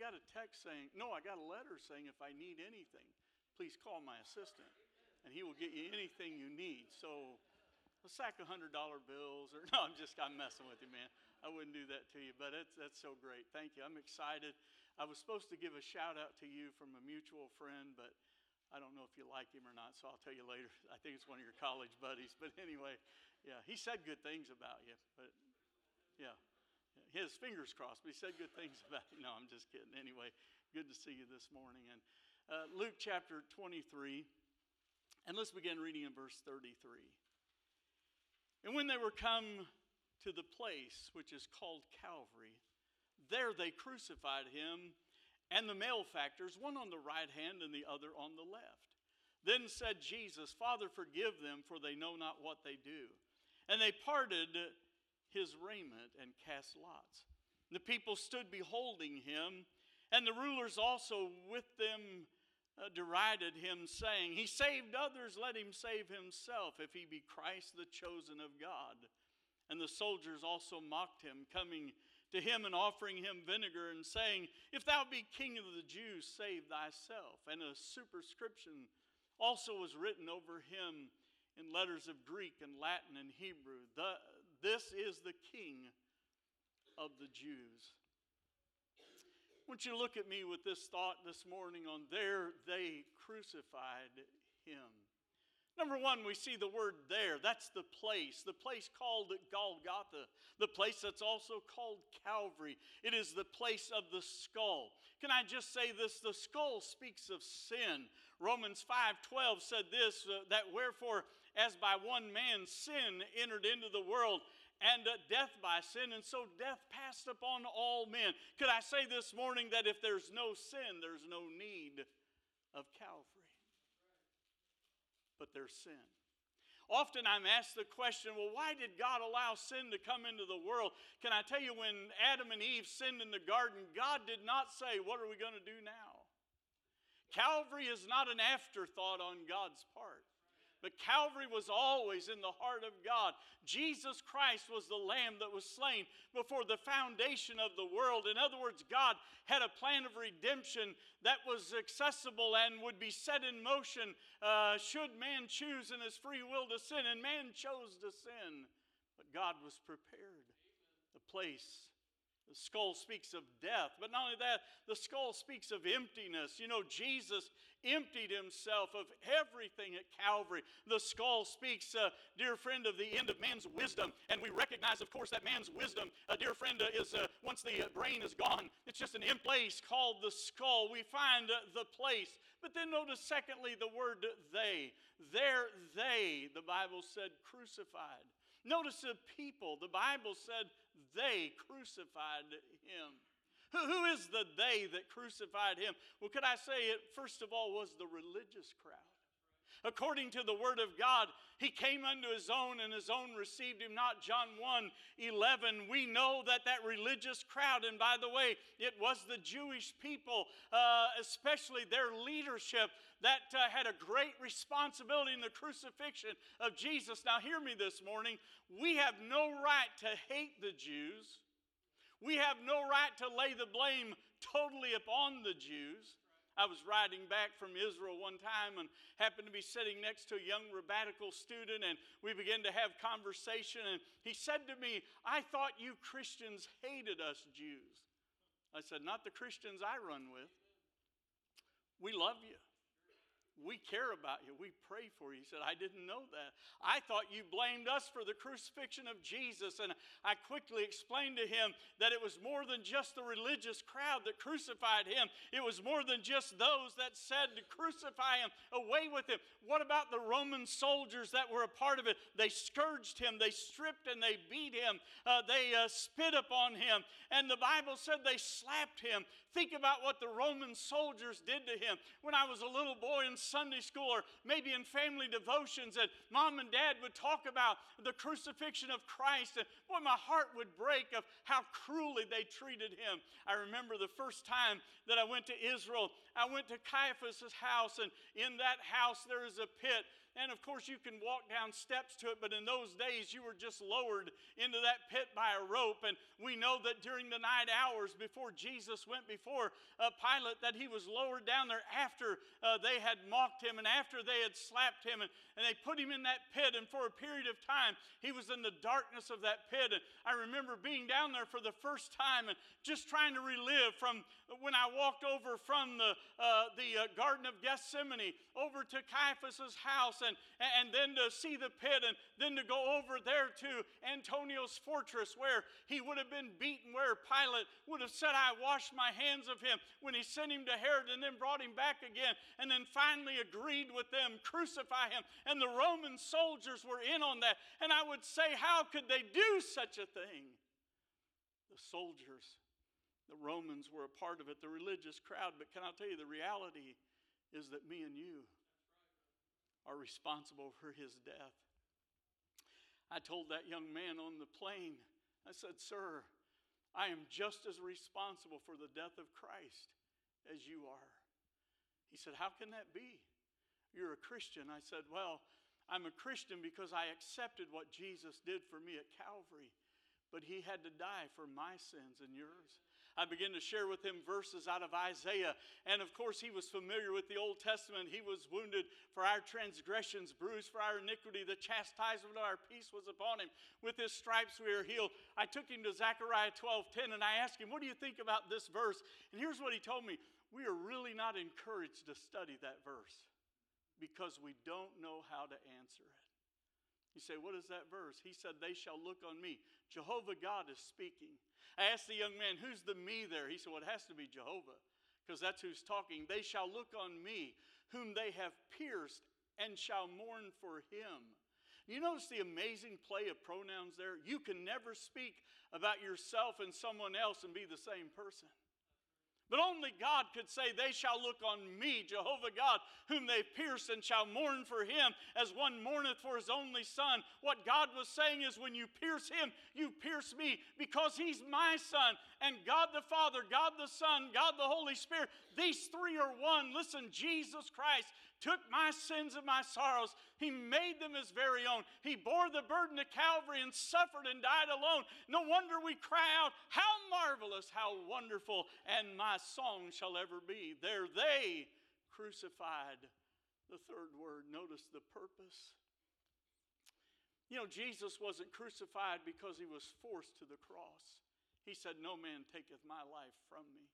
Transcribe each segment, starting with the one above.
got a text saying, no, I got a letter saying if I need anything, please call my assistant, and he will get you anything you need. So a sack of $100 bills, or no, I'm messing with you, man. I wouldn't do that to you, but that's so great. Thank you. I'm excited. I was supposed to give a shout out to you from a mutual friend, but I don't know if you like him or not, so I'll tell you later. I think it's one of your college buddies, but anyway, yeah, he said good things about you, but yeah. His fingers crossed, but he said good things about you. No, I'm just kidding. Anyway, good to see you this morning. And Luke chapter 23, and let's begin reading in verse 33. And when they were come to the place which is called Calvary, there they crucified him and the malefactors, one on the right hand and the other on the left. Then said Jesus, Father, forgive them, for they know not what they do. And they parted his raiment and cast lots. The people stood beholding him, and the rulers also with them derided him, saying, He saved others, let him save himself, if he be Christ, the chosen of God. And the soldiers also mocked him, coming to him and offering him vinegar, and saying, If thou be king of the Jews, save thyself. And a superscription also was written over him in letters of Greek and Latin and Hebrew, This is the King of the Jews. I want you to look at me with this thought this morning on there they crucified him. Number one, we see the word there. That's the place called Golgotha, the place that's also called Calvary. It is the place of the skull. Can I just say this? The skull speaks of sin. Romans 5:12 said this, that wherefore as by one man sin entered into the world, and death by sin, and so death passed upon all men. Could I say this morning that if there's no sin, there's no need of Calvary? But there's sin. Often I'm asked the question, well, why did God allow sin to come into the world? Can I tell you, when Adam and Eve sinned in the garden, God did not say, what are we going to do now? Calvary is not an afterthought on God's part. But Calvary was always in the heart of God. Jesus Christ was the Lamb that was slain before the foundation of the world. In other words, God had a plan of redemption that was accessible and would be set in motion should man choose in his free will to sin. And man chose to sin, but God was prepared. The place. The skull speaks of death, but not only that, the skull speaks of emptiness. You know, Jesus emptied himself of everything at Calvary. The skull speaks, dear friend, of the end of man's wisdom, and we recognize, of course, that man's wisdom, dear friend, is once the brain is gone, it's just an empty place called the skull. We find the place, but then notice, secondly, the word they. There they, the Bible said, crucified. Notice the people, the Bible said they crucified him. Who is the they that crucified him? Well, could I say it, first of all, was the religious crowd. According to the word of God, he came unto his own, and his own received him not. John 1:11. We know that religious crowd, and by the way, it was the Jewish people, especially their leadership, that had a great responsibility in the crucifixion of Jesus. Now hear me this morning. We have no right to hate the Jews. We have no right to lay the blame totally upon the Jews. I was riding back from Israel one time and happened to be sitting next to a young rabbinical student, and we began to have conversation, and he said to me, I thought you Christians hated us Jews. I said, not the Christians I run with. We love you. We care about you. We pray for you. He said, I didn't know that. I thought you blamed us for the crucifixion of Jesus. And I quickly explained to him that it was more than just the religious crowd that crucified him. It was more than just those that said to crucify him, away with him. What about the Roman soldiers that were a part of it? They scourged him. They stripped and they beat him. They spit upon him. And the Bible said they slapped him. Think about what the Roman soldiers did to him. When I was a little boy in Sunday school, or maybe in family devotions, and mom and dad would talk about the crucifixion of Christ, and boy, my heart would break of how cruelly they treated him. I remember the first time that I went to Israel, I went to Caiaphas' house, and in that house there is a pit And of course you can walk down steps to it, but in those days you were just lowered into that pit by a rope. And we know that during the night hours before Jesus went before Pilate, that he was lowered down there after they had mocked him and after they had slapped him, and they put him in that pit. And for a period of time he was in the darkness of that pit. And I remember being down there for the first time and just trying to relive from when I walked over from the Garden of Gethsemane over to Caiaphas's house, and then to see the pit, and then to go over there to Antonio's fortress where he would have been beaten, where Pilate would have said, I washed my hands of him, when he sent him to Herod and then brought him back again, and then finally agreed with them, crucify him. And the Roman soldiers were in on that. And I would say, how could they do such a thing? The soldiers, the Romans were a part of it, the religious crowd. But can I tell you, the reality is that me and you are responsible for his death. I told that young man on the plane, I said, sir, I am just as responsible for the death of Christ as you are. He said, how can that be? You're a Christian. I said, well, I'm a Christian because I accepted what Jesus did for me at Calvary, but he had to die for my sins and yours. I began to share with him verses out of Isaiah. And of course, he was familiar with the Old Testament. He was wounded for our transgressions, bruised for our iniquity. The chastisement of our peace was upon him. With his stripes we are healed. I took him to Zechariah 12:10, and I asked him, what do you think about this verse? And here's what he told me. We are really not encouraged to study that verse because we don't know how to answer it. You say, what is that verse? He said, they shall look on me. Jehovah God is speaking. I asked the young man, who's the me there? He said, well, it has to be Jehovah, because that's who's talking. They shall look on me, whom they have pierced, and shall mourn for him. You notice the amazing play of pronouns there? You can never speak about yourself and someone else and be the same person. But only God could say, they shall look on me, Jehovah God, whom they pierced, and shall mourn for him as one mourneth for his only son. What God was saying is, when you pierce him, you pierce me, because he's my son. And God the Father, God the Son, God the Holy Spirit, these three are one. Listen, Jesus Christ took my sins and my sorrows. He made them his very own. He bore the burden of Calvary and suffered and died alone. No wonder we cry out, how marvelous, how wonderful, and my song shall ever be. There they crucified. The third word, notice the purpose. You know, Jesus wasn't crucified because he was forced to the cross. He said, no man taketh my life from me.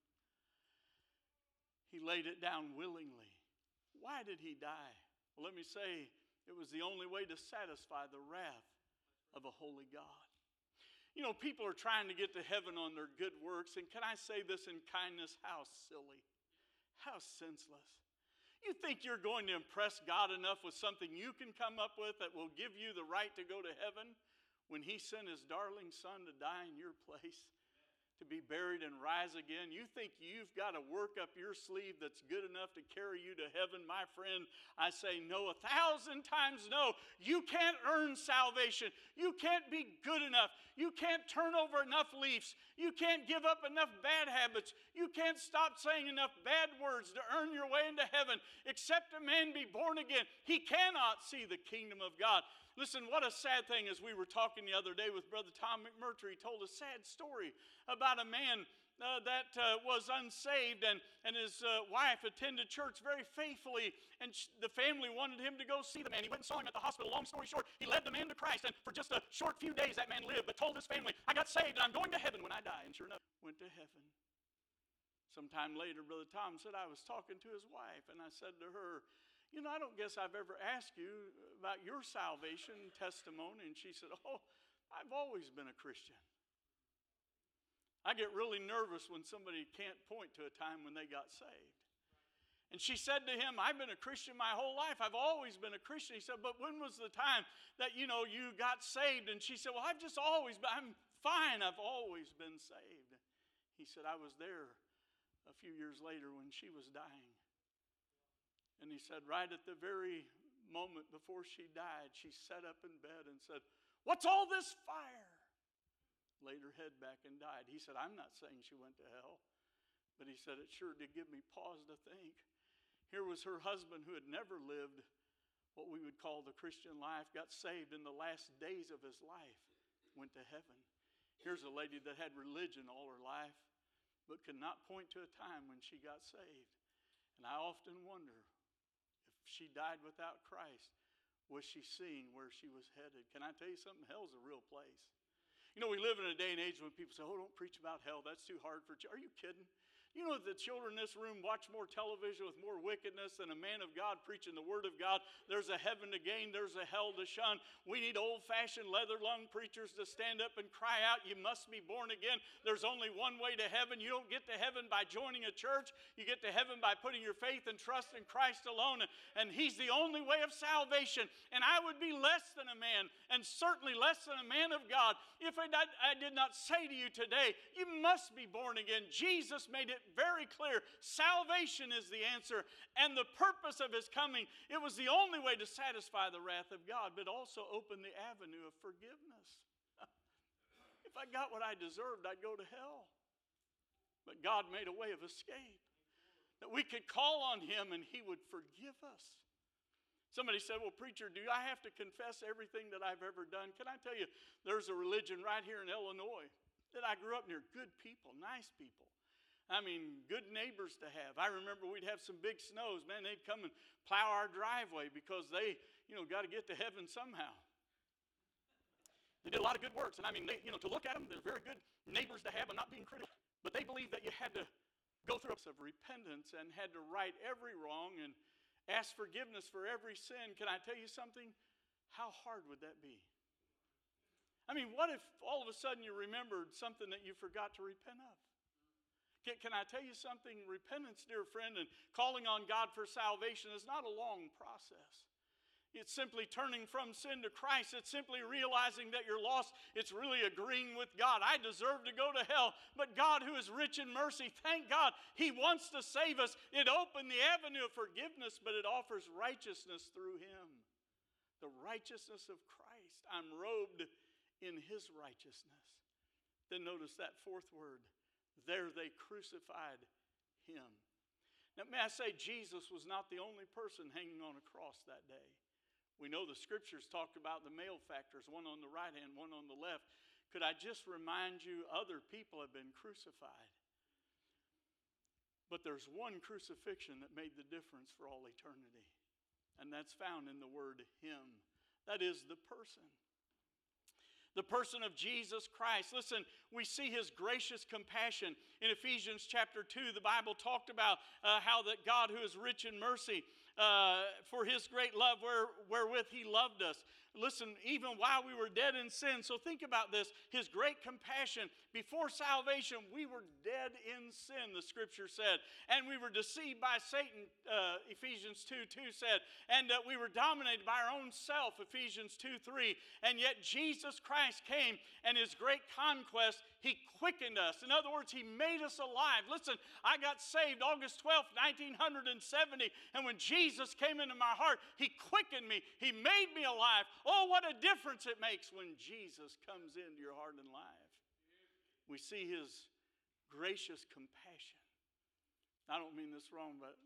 He laid it down willingly. Why did he die? Well, let me say, it was the only way to satisfy the wrath of a holy God. You know, people are trying to get to heaven on their good works, and can I say this in kindness? How silly. How senseless. You think you're going to impress God enough with something you can come up with that will give you the right to go to heaven, when he sent his darling son to die in your place, to be buried and rise again? You think you've got to work up your sleeve that's good enough to carry you to heaven? My friend, I say no, 1,000 times no. You can't earn salvation. You can't be good enough. You can't turn over enough leaves. You can't give up enough bad habits. You can't stop saying enough bad words to earn your way into heaven. Except a man be born again, he cannot see the kingdom of God. Listen, what a sad thing. As we were talking the other day with Brother Tom McMurtry, he told a sad story about a man that was unsaved, and his wife attended church very faithfully, and the family wanted him to go see the man. He went and saw him at the hospital. Long story short, he led the man to Christ, and for just a short few days that man lived, but told his family, I got saved and I'm going to heaven when I die. And sure enough, went to heaven. Sometime later, Brother Tom said, I was talking to his wife, and I said to her, you know, I don't guess I've ever asked you about your salvation testimony. And she said, oh, I've always been a Christian. I get really nervous when somebody can't point to a time when they got saved. And she said to him, I've been a Christian my whole life. I've always been a Christian. He said, but when was the time that, you know, you got saved? And she said, well, I've just always been, I'm fine. I've always been saved. He said, I was there a few years later when she was dying. And he said, right at the very moment before she died, she sat up in bed and said, what's all this fire? Laid her head back and died. He said, I'm not saying she went to hell, but he said, it sure did give me pause to think. Here was her husband who had never lived what we would call the Christian life, got saved in the last days of his life, went to heaven. Here's a lady that had religion all her life, but could not point to a time when she got saved. And I often wonder, if she died without Christ, was she seeing where she was headed? Can I tell you something? Hell's a real place. You know, we live in a day and age when people say, oh, don't preach about hell. That's too hard for children. Are you kidding? You know, the children in this room watch more television with more wickedness than a man of God preaching the word of God. There's a heaven to gain. There's a hell to shun. We need old-fashioned leather-lung preachers to stand up and cry out, you must be born again. There's only one way to heaven. You don't get to heaven by joining a church. You get to heaven by putting your faith and trust in Christ alone. And he's the only way of salvation. And I would be less than a man, and certainly less than a man of God, if I did not say to you today, you must be born again. Jesus made it very clear. Salvation is the answer and the purpose of his coming. It was the only way to satisfy the wrath of God, but also open the avenue of forgiveness. If I got what I deserved, I'd go to hell. But God made a way of escape, that we could call on him and he would forgive us. Somebody said, well, preacher, do I have to confess everything that I've ever done? Can I tell you, there's a religion right here in Illinois that I grew up near. Good people, nice people. I mean, good neighbors to have. I remember we'd have some big snows. Man, they'd come and plow our driveway because they, got to get to heaven somehow. They did a lot of good works. And I mean, to look at them, they're very good neighbors to have. I'm not being critical. But they believed that you had to go through a process of repentance and had to right every wrong and ask forgiveness for every sin. Can I tell you something? How hard would that be? I mean, what if all of a sudden you remembered something that you forgot to repent of? Can I tell you something? Repentance, dear friend, and calling on God for salvation is not a long process. It's simply turning from sin to Christ. It's simply realizing that you're lost. It's really agreeing with God. I deserve to go to hell, but God, who is rich in mercy, thank God, he wants to save us. It opened the avenue of forgiveness, but it offers righteousness through him. The righteousness of Christ. I'm robed in his righteousness. Then notice that fourth word. There they crucified him. Now, may I say, Jesus was not the only person hanging on a cross that day. We know the scriptures talked about the malefactors, one on the right hand, one on the left. Could I just remind you, other people have been crucified. But there's one crucifixion that made the difference for all eternity. And that's found in the word him. That is the person. The person of Jesus Christ. Listen, we see his gracious compassion. In Ephesians chapter 2, the Bible talked about how that God, who is rich in mercy, for his great love wherewith he loved us. Listen, even while we were dead in sin. So think about this. His great compassion. Before salvation, we were dead in sin, the scripture said. And we were deceived by Satan, Ephesians 2:2 said. And we were dominated by our own self, Ephesians 2:3. And yet Jesus Christ came, and his great conquest, he quickened us. In other words, he made us alive. Listen, I got saved August 12th, 1970. And when Jesus came into my heart, he quickened me. He made me alive. Oh, what a difference it makes when Jesus comes into your heart and life. We see his gracious compassion. I don't mean this wrong, but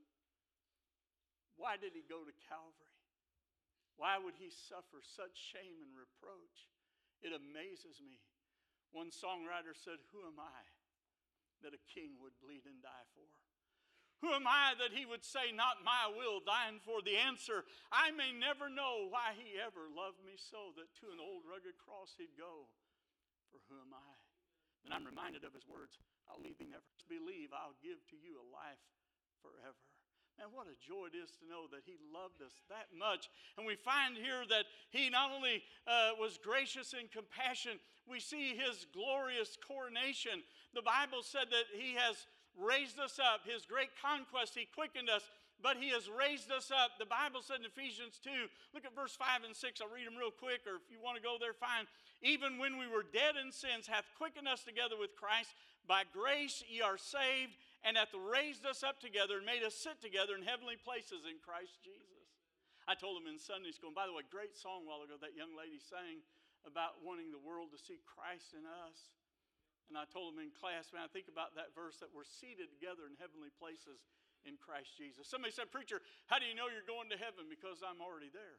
why did he go to Calvary? Why would he suffer such shame and reproach? It amazes me. One songwriter said, who am I that a king would bleed and die for? Who am I that he would say, not my will, thine for? The answer, I may never know why he ever loved me so, that to an old rugged cross he'd go. For who am I? And I'm reminded of his words, I'll leave thee never. Believe I'll give to you a life forever. Man, what a joy it is to know that he loved us that much. And we find here that he not only was gracious in compassion, we see his glorious coronation. The Bible said that he has raised us up. His great conquest, he quickened us, but he has raised us up. The Bible said in Ephesians 2, look at verse 5 and 6. I'll read them real quick, or if you want to go there, fine. Even when we were dead in sins, hath quickened us together with Christ. By grace ye are saved, and hath raised us up together and made us sit together in heavenly places in Christ Jesus. I told them in Sunday school, and by the way, great song a while ago that young lady sang about wanting the world to see Christ in us. And I told them in class, man, I think about that verse that we're seated together in heavenly places in Christ Jesus. Somebody said, preacher, how do you know you're going to heaven? Because I'm already there.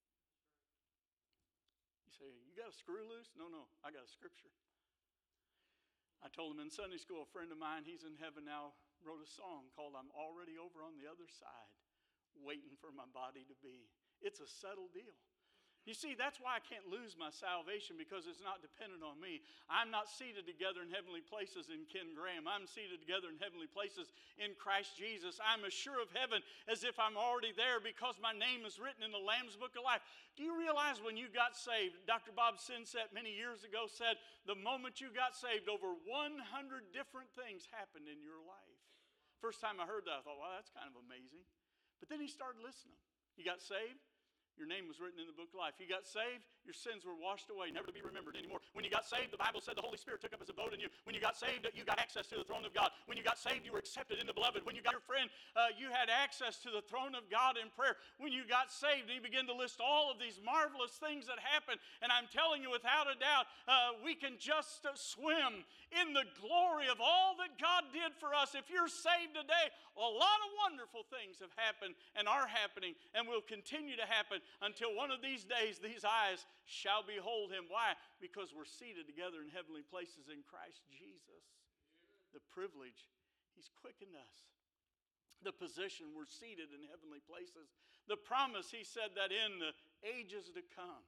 You say, you got a screw loose? No, I got a scripture. I told him in Sunday school, a friend of mine, he's in heaven now, wrote a song called I'm Already Over on the Other Side, waiting for my body to be. It's a settled deal. You see, that's why I can't lose my salvation, because it's not dependent on me. I'm not seated together in heavenly places in Ken Graham. I'm seated together in heavenly places in Christ Jesus. I'm as sure of heaven as if I'm already there, because my name is written in the Lamb's Book of Life. Do you realize when you got saved, Dr. Bob Sinset many years ago said, the moment you got saved, over 100 different things happened in your life. First time I heard that, I thought, wow, that's kind of amazing. But then he started listening. You got saved? Your name was written in the book of life. You got saved, your sins were washed away, never to be remembered anymore. When you got saved, the Bible said the Holy Spirit took up his abode in you. When you got saved, you got access to the throne of God. When you got saved, you were accepted in the beloved. When you got your friend, you had access to the throne of God in prayer. When you got saved, and he began to list all of these marvelous things that happened. And I'm telling you, without a doubt, we can just swim in the glory of all that God did for us. If you're saved today, a lot of wonderful things have happened and are happening and will continue to happen until one of these days these eyes shall behold him. Why? Because we're seated together in heavenly places in Christ Jesus. The privilege, he's quickened us. The position, we're seated in heavenly places. The promise, he said that in the ages to come.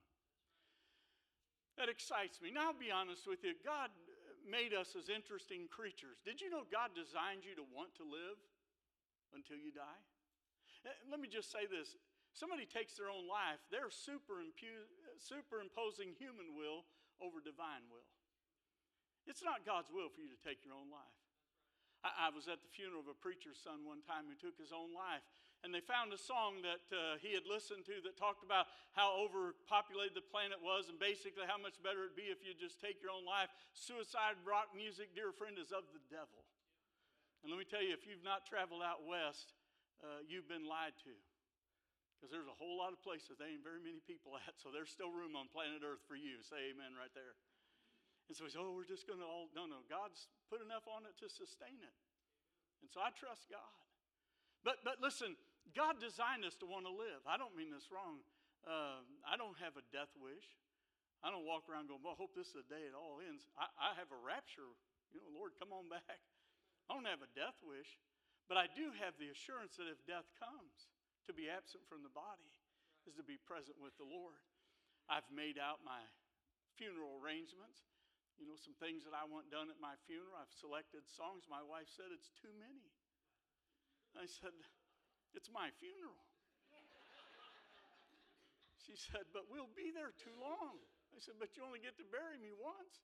That excites me. Now I'll be honest with you, God made us as interesting creatures. Did you know God designed you to want to live until you die? Let me just say this. Somebody takes their own life, they're superimposing human will over divine will. It's not God's will for you to take your own life. I was at the funeral of a preacher's son one time who took his own life. And they found a song that he had listened to that talked about how overpopulated the planet was and basically how much better it'd be if you just take your own life. Suicide rock music, dear friend, is of the devil. And let me tell you, if you've not traveled out west, you've been lied to. Because there's a whole lot of places there ain't very many people at, so there's still room on planet Earth for you. Say amen right there. And so he said, we're just going to all, no, God's put enough on it to sustain it. And so I trust God. But listen, God designed us to want to live. I don't mean this wrong. I don't have a death wish. I don't walk around going, well, I hope this is the day it all ends. I have a rapture. You know, Lord, come on back. I don't have a death wish. But I do have the assurance that if death comes, to be absent from the body is to be present with the Lord. I've made out my funeral arrangements. You know, some things that I want done at my funeral. I've selected songs. My wife said, it's too many. I said, it's my funeral. She said, but we'll be there too long. I said, but you only get to bury me once.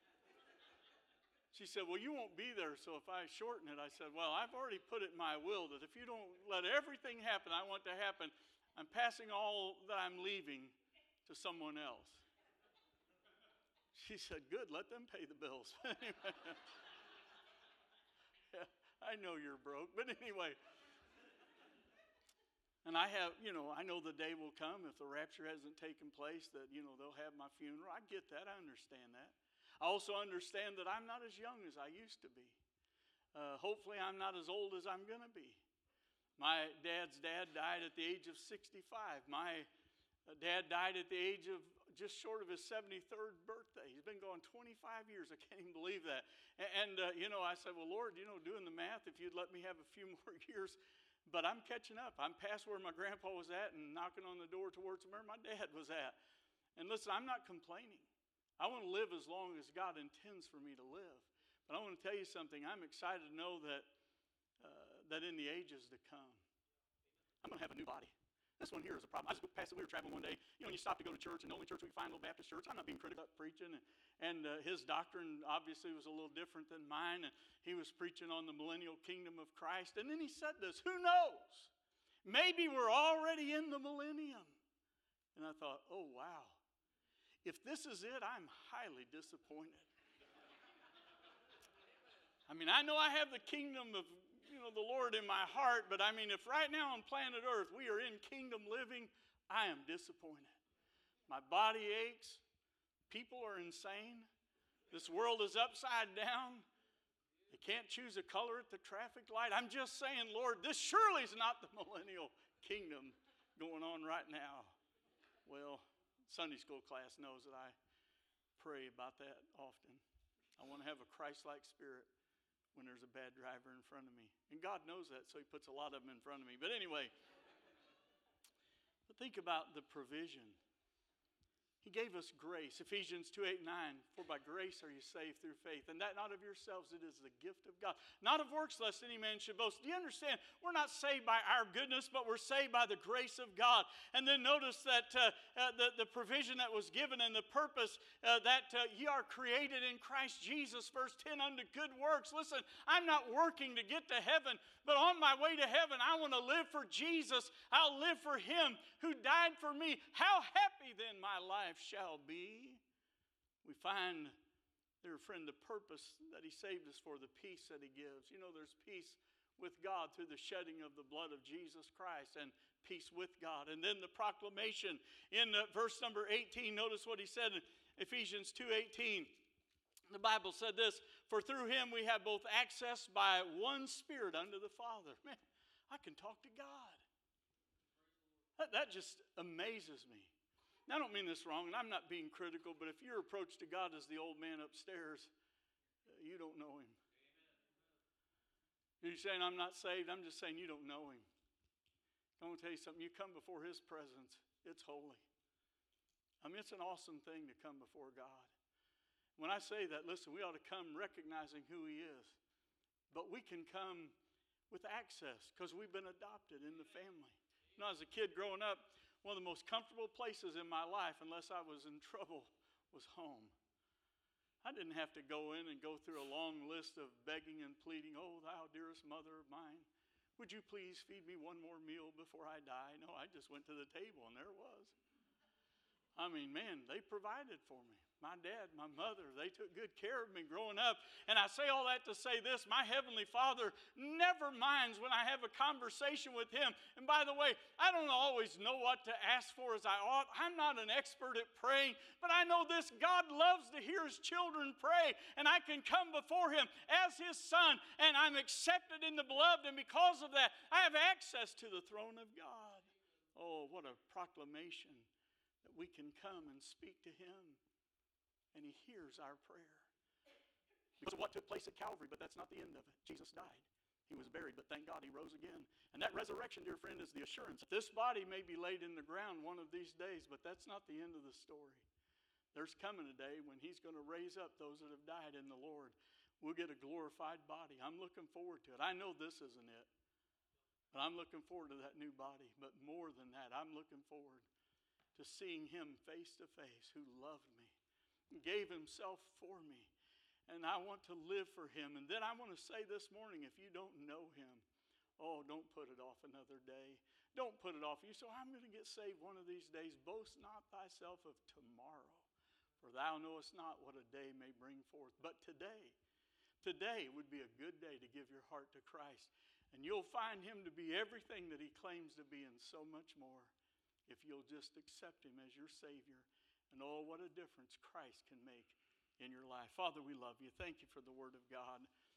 She said, well, you won't be there, so if I shorten it, I said, well, I've already put it in my will that if you don't let everything happen I want to happen, I'm passing all that I'm leaving to someone else. She said, good, let them pay the bills. Yeah, I know you're broke, but anyway. And I have, I know the day will come if the rapture hasn't taken place that, they'll have my funeral. I get that. I understand that. I also understand that I'm not as young as I used to be. Hopefully I'm not as old as I'm going to be. My dad's dad died at the age of 65. My dad died at the age of just short of his 73rd birthday. He's been gone 25 years. I can't even believe that. And I said, well, Lord, doing the math, if you'd let me have a few more years, but I'm catching up. I'm past where my grandpa was at and knocking on the door towards where my dad was at. And listen, I'm not complaining. I want to live as long as God intends for me to live. But I want to tell you something. I'm excited to know that in the ages to come, I'm going to have a new body. This one here is a problem. I just went past it. We were traveling one day. When you stop to go to church, and the only church we can find, a little Baptist church. I'm not being critical about preaching. And his doctrine obviously was a little different than mine. And he was preaching on the millennial kingdom of Christ. And then he said this, who knows? Maybe we're already in the millennium. And I thought, oh, wow. If this is it, I'm highly disappointed. I know I have the kingdom of the Lord in my heart, but if right now on planet Earth we are in kingdom living, I am disappointed. My body aches. People are insane. This world is upside down. They can't choose a color at the traffic light. I'm just saying, Lord, this surely is not the millennial kingdom going on right now. Well, Sunday school class knows that I pray about that often. I want to have a Christ-like spirit when there's a bad driver in front of me. And God knows that, so he puts a lot of them in front of me. But anyway, but think about the provision. He gave us grace. Ephesians 2:8-9, for by grace are you saved through faith, and that not of yourselves, it is the gift of God. Not of works, lest any man should boast. Do you understand? We're not saved by our goodness, but we're saved by the grace of God. And then notice that the provision that was given and the purpose that ye are created in Christ Jesus, verse 10, unto good works. Listen, I'm not working to get to heaven, but on my way to heaven, I want to live for Jesus. I'll live for him who died for me. How happy then my life shall be. We find there, friend, the purpose that he saved us for, the peace that he gives. You know, there's peace with God through the shedding of the blood of Jesus Christ, and peace with God. And then the proclamation in verse number 18, notice what he said in Ephesians 2:18. The Bible said this, for through him we have both access by one Spirit unto the Father. Man, I can talk to God. That just amazes me. Now, I don't mean this wrong, and I'm not being critical, but if your approach to God is the old man upstairs, you don't know him. You're saying, I'm not saved. I'm just saying you don't know him. I'm going to tell you something. You come before his presence, it's holy. I mean, it's an awesome thing to come before God. When I say that, listen, we ought to come recognizing who he is. But we can come with access because we've been adopted in the family. You know, as a kid growing up, one of the most comfortable places in my life, unless I was in trouble, was home. I didn't have to go in and go through a long list of begging and pleading, oh, thou dearest mother of mine, would you please feed me one more meal before I die? No, I just went to the table and there it was. I mean, man, they provided for me. My dad, my mother, they took good care of me growing up. And I say all that to say this, my Heavenly Father never minds when I have a conversation with him. And by the way, I don't always know what to ask for as I ought. I'm not an expert at praying, but I know this, God loves to hear his children pray. And I can come before him as his son, and I'm accepted in the beloved. And because of that, I have access to the throne of God. Oh, what a proclamation that we can come and speak to him. And he hears our prayer. Because of what took place at Calvary, but that's not the end of it. Jesus died. He was buried, but thank God he rose again. And that resurrection, dear friend, is the assurance. This body may be laid in the ground one of these days, but that's not the end of the story. There's coming a day when he's going to raise up those that have died in the Lord. We'll get a glorified body. I'm looking forward to it. I know this isn't it, but I'm looking forward to that new body. But more than that, I'm looking forward to seeing him face to face, who loved me, gave himself for me, and I want to live for him. And then I want to say this morning, if you don't know him, oh, don't put it off another day. Don't put it off. You say, I'm going to get saved one of these days. Boast not thyself of tomorrow, for thou knowest not what a day may bring forth. But today would be a good day to give your heart to Christ, and you'll find him to be everything that he claims to be and so much more if you'll just accept him as your Savior. And oh, what a difference Christ can make in your life. Father, we love you. Thank you for the word of God.